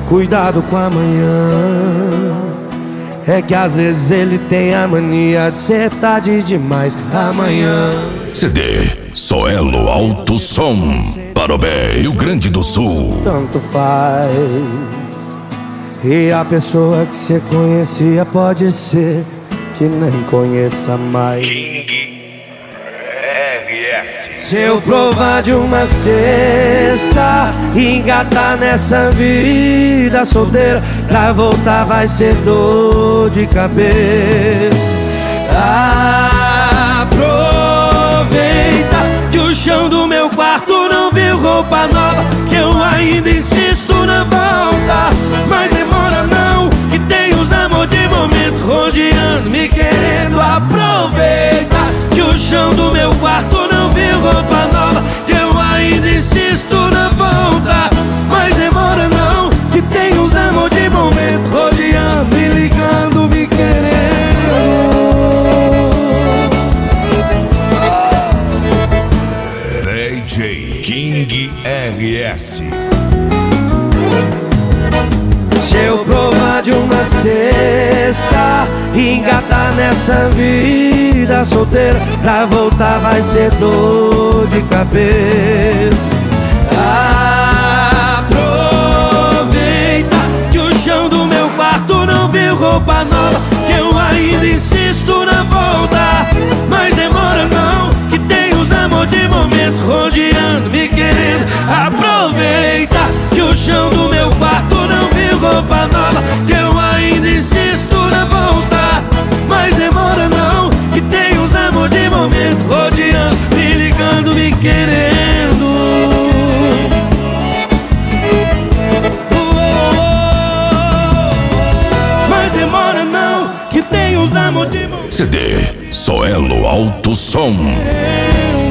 Cuidado com amanhã, é que às vezes ele tem a mania de ser tarde demais. Amanhã. CD Soelo Alto Som, Parobé, Rio Grande do Sul. Tanto faz. E a pessoa que você conhecia pode ser que nem conheça mais. Se eu provar de uma cesta e engatar nessa vida solteira, pra voltar vai ser dor de cabeça. Aproveita que o chão do meu quarto não viu roupa nova, que eu ainda insisto na volta. Mas demora não, que tem os amor de momento rodeando, me querendo. Aproveita que o chão do meu quarto não viu roupa nova, que eu ainda insisto na volta. Mas demora não, que tem os amor de momento rodeando, me ligando, me querendo. DJ King RS. Se eu provar de uma cesta e engatar nessa vida solteira, pra voltar vai ser dor de cabeça. Aproveita que o chão do meu quarto não viu roupa nova, que eu ainda insisto na volta. Mas demora não, que tem os amor de momento rodeando, me querendo. Aproveita que o chão do meu quarto não viu roupa nova, que eu ainda insisto na volta. Mas demora não, que tem os amor de momento rodeando, me ligando, me querendo. Mas demora não, que tem os amor de momento. CD Soelo Alto Som.